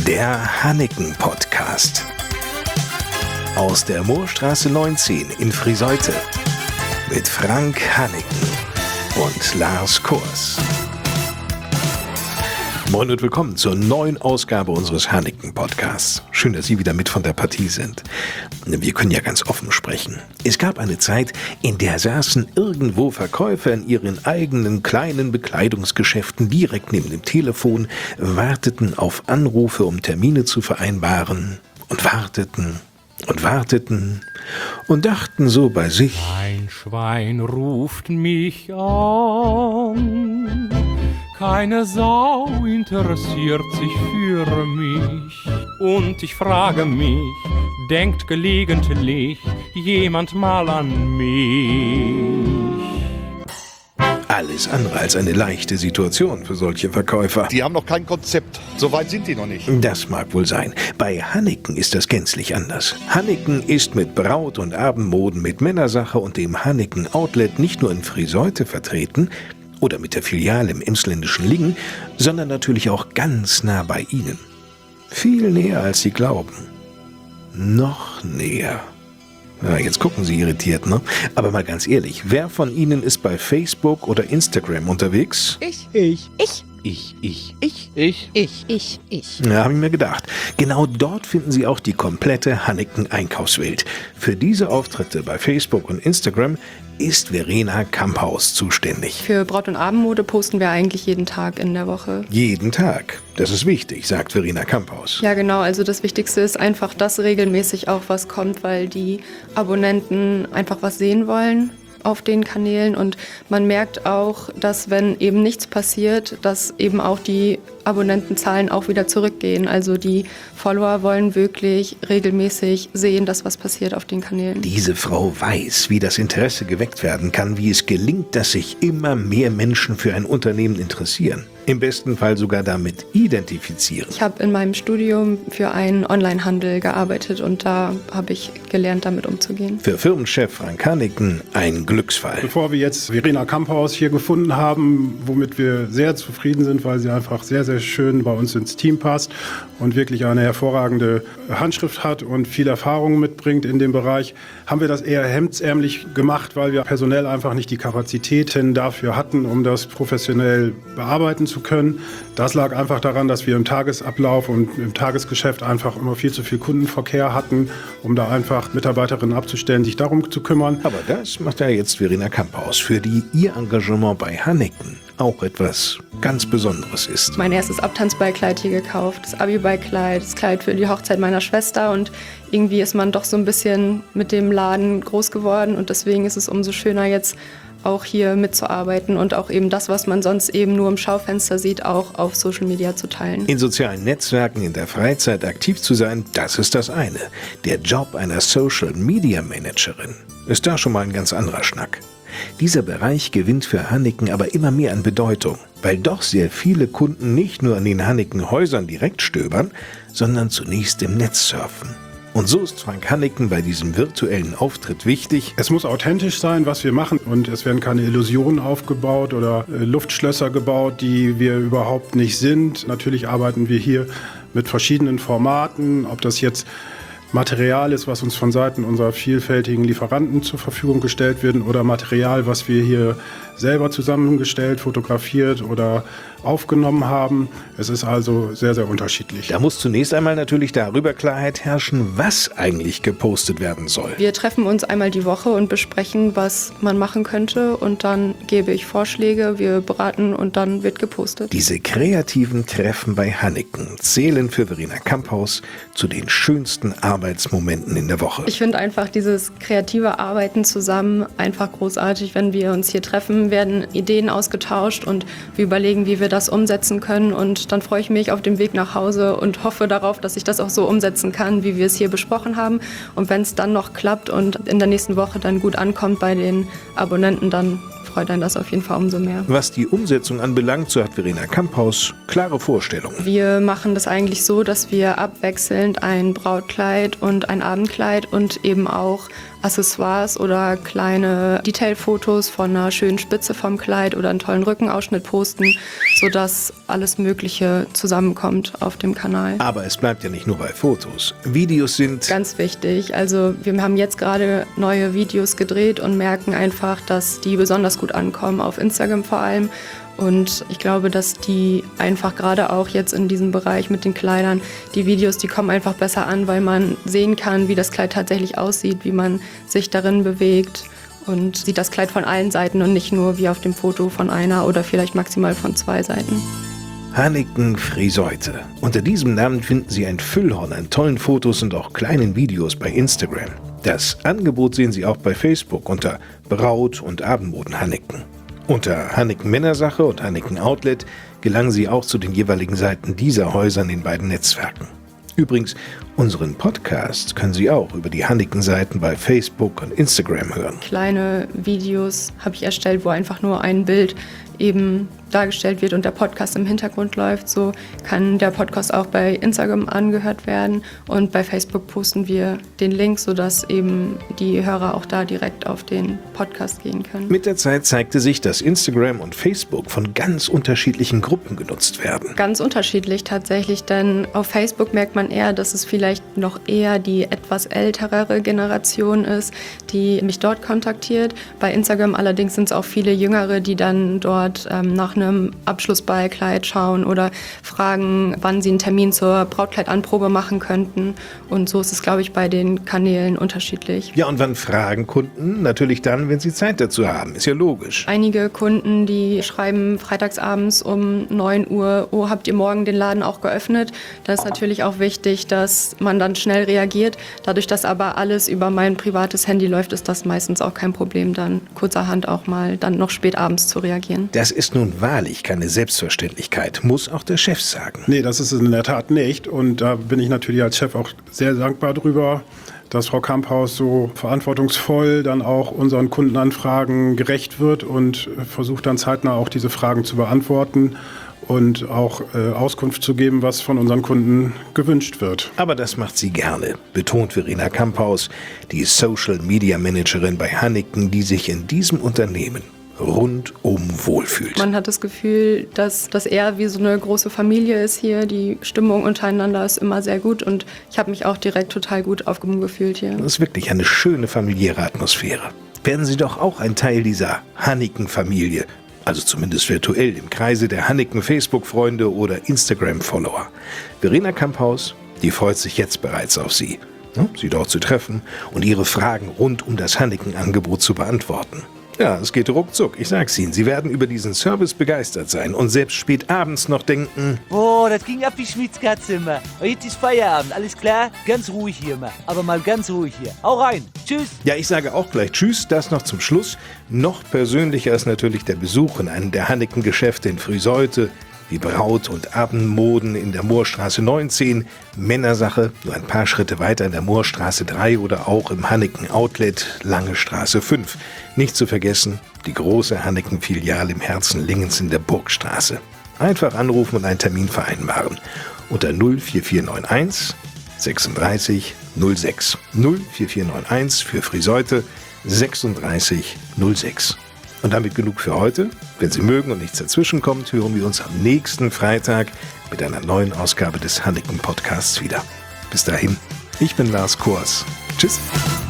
Der Hanneken-Podcast. Aus der Moorstraße 19 in Friseute. Mit Frank Hanneken und Lars Kors. Moin und willkommen zur neuen Ausgabe unseres Hanneken-Podcasts. Schön, dass Sie wieder mit von der Partie sind. Wir können ja ganz offen sprechen. Es gab eine Zeit, in der saßen irgendwo Verkäufer in ihren eigenen kleinen Bekleidungsgeschäften direkt neben dem Telefon, warteten auf Anrufe, um Termine zu vereinbaren und warteten und dachten so bei sich: Ein Schwein ruft mich an, keine Sau interessiert sich für mich. Und ich frage mich, denkt gelegentlich jemand mal an mich? Alles andere als eine leichte Situation für solche Verkäufer. Die haben noch kein Konzept. So weit sind die noch nicht. Das mag wohl sein. Bei Hanneken ist das gänzlich anders. Hanneken ist mit Braut- und Abendmoden, mit Männersache und dem Hanneken Outlet nicht nur in Friseute vertreten oder mit der Filiale im emsländischen Lingen, sondern natürlich auch ganz nah bei Ihnen. Viel näher, als Sie glauben. Noch näher. Ja, jetzt gucken Sie irritiert, ne? Aber mal ganz ehrlich, wer von Ihnen ist bei Facebook oder Instagram unterwegs? Ich. Ja, habe ich mir gedacht. Genau dort finden Sie auch die komplette Hanneken-Einkaufswelt. Für diese Auftritte bei Facebook und Instagram ist Verena Kamphaus zuständig. Für Braut- und Abendmode posten wir eigentlich jeden Tag in der Woche. Jeden Tag. Das ist wichtig, sagt Verena Kamphaus. Ja, genau. Also das Wichtigste ist einfach, dass regelmäßig auch was kommt, weil die Abonnenten einfach was sehen wollen auf den Kanälen. Und man merkt auch, dass wenn eben nichts passiert, dass eben auch die Abonnentenzahlen auch wieder zurückgehen. Also die Follower wollen wirklich regelmäßig sehen, dass was passiert auf den Kanälen. Diese Frau weiß, wie das Interesse geweckt werden kann, wie es gelingt, dass sich immer mehr Menschen für ein Unternehmen interessieren. Im besten Fall sogar damit identifizieren. Ich habe in meinem Studium für einen Onlinehandel gearbeitet und da habe ich gelernt, damit umzugehen. Für Firmenchef Frank Hanneken ein Glücksfall. Bevor wir jetzt Verena Kamphaus hier gefunden haben, womit wir sehr zufrieden sind, weil sie einfach sehr, sehr schön bei uns ins Team passt und wirklich eine hervorragende Handschrift hat und viel Erfahrung mitbringt in dem Bereich, haben wir das eher hemdsärmlich gemacht, weil wir personell einfach nicht die Kapazitäten dafür hatten, um das professionell bearbeiten zu können. Das lag einfach daran, dass wir im Tagesablauf und im Tagesgeschäft einfach immer viel zu viel Kundenverkehr hatten, um da einfach Mitarbeiterinnen abzustellen, sich darum zu kümmern. Aber das macht ja jetzt Verena Kamphaus, für die ihr Engagement bei Hanneken auch etwas ganz Besonderes ist. Mein erstes Abtanzballkleid hier gekauft, das Abi-Ballkleid, das Kleid für die Hochzeit meiner Schwester und irgendwie ist man doch so ein bisschen mit dem Laden groß geworden und deswegen ist es umso schöner jetzt auch hier mitzuarbeiten und auch eben das, was man sonst eben nur im Schaufenster sieht, auch auf Social Media zu teilen. In sozialen Netzwerken in der Freizeit aktiv zu sein, das ist das eine. Der Job einer Social Media Managerin ist da schon mal ein ganz anderer Schnack. Dieser Bereich gewinnt für Hanneken aber immer mehr an Bedeutung, weil doch sehr viele Kunden nicht nur an den Hanneken-Häusern direkt stöbern, sondern zunächst im Netz surfen. Und so ist Frank Hanneken bei diesem virtuellen Auftritt wichtig. Es muss authentisch sein, was wir machen und es werden keine Illusionen aufgebaut oder Luftschlösser gebaut, die wir überhaupt nicht sind. Natürlich arbeiten wir hier mit verschiedenen Formaten, ob das jetzt Material ist, was uns von Seiten unserer vielfältigen Lieferanten zur Verfügung gestellt wird oder Material, was wir hier selber zusammengestellt, fotografiert oder aufgenommen haben. Es ist also sehr, sehr unterschiedlich. Da muss zunächst einmal natürlich darüber Klarheit herrschen, was eigentlich gepostet werden soll. Wir treffen uns einmal die Woche und besprechen, was man machen könnte und dann gebe ich Vorschläge, wir beraten und dann wird gepostet. Diese kreativen Treffen bei Hanneken zählen für Verena Kamphaus zu den schönsten Arbeitsmomenten in der Woche. Ich finde einfach dieses kreative Arbeiten zusammen einfach großartig. Wenn wir uns hier treffen, werden Ideen ausgetauscht und wir überlegen, wie wir das umsetzen können. Und dann freue ich mich auf dem Weg nach Hause und hoffe darauf, dass ich das auch so umsetzen kann, wie wir es hier besprochen haben. Und wenn es dann noch klappt und in der nächsten Woche dann gut ankommt bei den Abonnenten, dann freut einen das auf jeden Fall umso mehr. Was die Umsetzung anbelangt, so hat Verena Kamphaus klare Vorstellungen. Wir machen das eigentlich so, dass wir abwechselnd ein Brautkleid und ein Abendkleid und eben auch Accessoires oder kleine Detailfotos von einer schönen Spitze vom Kleid oder einen tollen Rückenausschnitt posten, sodass alles Mögliche zusammenkommt auf dem Kanal. Aber es bleibt ja nicht nur bei Fotos. Videos sind Ganz wichtig. Also wir haben jetzt gerade neue Videos gedreht und merken einfach, dass die besonders gut ankommen, auf Instagram vor allem. Und ich glaube, dass die einfach gerade auch jetzt in diesem Bereich mit den Kleidern, die Videos, die kommen einfach besser an, weil man sehen kann, wie das Kleid tatsächlich aussieht, wie man sich darin bewegt und sieht das Kleid von allen Seiten und nicht nur wie auf dem Foto von einer oder vielleicht maximal von 2 Seiten. Hanneken Friseute. Unter diesem Namen finden Sie ein Füllhorn an tollen Fotos und auch kleinen Videos bei Instagram. Das Angebot sehen Sie auch bei Facebook unter Braut- und Abendmoden Hanneken. Unter Hanneken Männersache und Hanneken Outlet gelangen Sie auch zu den jeweiligen Seiten dieser Häuser in den beiden Netzwerken. Übrigens, unseren Podcast können Sie auch über die Hanneken-Seiten bei Facebook und Instagram hören. Kleine Videos habe ich erstellt, wo einfach nur ein Bild eben dargestellt wird und der Podcast im Hintergrund läuft. So kann der Podcast auch bei Instagram angehört werden und bei Facebook posten wir den Link, sodass eben die Hörer auch da direkt auf den Podcast gehen können. Mit der Zeit zeigte sich, dass Instagram und Facebook von ganz unterschiedlichen Gruppen genutzt werden. Ganz unterschiedlich tatsächlich, denn auf Facebook merkt man eher, dass es vielleicht noch eher die etwas ältere Generation ist, die mich dort kontaktiert. Bei Instagram allerdings sind es auch viele Jüngere, die dann dort nach einem Abschlussballkleid schauen oder fragen, wann sie einen Termin zur Brautkleidanprobe machen könnten. Und so ist es, glaube ich, bei den Kanälen unterschiedlich. Ja, und wann fragen Kunden? Natürlich dann, wenn sie Zeit dazu haben. Ist ja logisch. Einige Kunden, die schreiben freitagsabends um 9 Uhr, oh, habt ihr morgen den Laden auch geöffnet? Da ist natürlich auch wichtig, dass man dann schnell reagiert. Dadurch, dass aber alles über mein privates Handy läuft, ist das meistens auch kein Problem, dann kurzerhand auch mal dann noch spät abends zu reagieren. Das ist nun wahrlich keine Selbstverständlichkeit, muss auch der Chef sagen. Nee, das ist es in der Tat nicht. Und da bin ich natürlich als Chef auch sehr dankbar drüber, dass Frau Kamphaus so verantwortungsvoll dann auch unseren Kundenanfragen gerecht wird und versucht dann zeitnah auch diese Fragen zu beantworten und auch Auskunft zu geben, was von unseren Kunden gewünscht wird. Aber das macht sie gerne, betont Verena Kamphaus, die Social-Media-Managerin bei Hanneken, die sich in diesem Unternehmen rundum wohlfühlt. Man hat das Gefühl, dass das eher wie so eine große Familie ist hier. Die Stimmung untereinander ist immer sehr gut und ich habe mich auch direkt total gut aufgehoben gefühlt hier. Das ist wirklich eine schöne familiäre Atmosphäre. Werden Sie doch auch ein Teil dieser Hanneken-Familie, also zumindest virtuell im Kreise der Hanneken-Facebook-Freunde oder Instagram-Follower. Verena Kamphaus, die freut sich jetzt bereits auf Sie, Sie dort zu treffen und Ihre Fragen rund um das Hanneken-Angebot zu beantworten. Ja, es geht ruckzuck. Ich sag's Ihnen, Sie werden über diesen Service begeistert sein und selbst spät abends noch denken: Boah, das ging ab wie Schmitzkatze immer. Heute ist Feierabend, alles klar? Ganz ruhig hier mal. Aber mal ganz ruhig hier. Hau rein. Tschüss. Ja, ich sage auch gleich Tschüss, das noch zum Schluss. Noch persönlicher ist natürlich der Besuch in einem der Hanneken-Geschäfte in Friseute, wie Braut- und Abendmoden in der Moorstraße 19, Männersache nur ein paar Schritte weiter in der Moorstraße 3 oder auch im Hanneken Outlet Lange Straße 5. Nicht zu vergessen, die große Hanneken-Filiale im Herzen Lingens in der Burgstraße. Einfach anrufen und einen Termin vereinbaren. Unter 04491 36 06. 04491 für Friseute 36 06. Und damit genug für heute. Wenn Sie mögen und nichts dazwischen kommt, hören wir uns am nächsten Freitag mit einer neuen Ausgabe des Hanneken Podcasts wieder. Bis dahin, ich bin Lars Kors. Tschüss.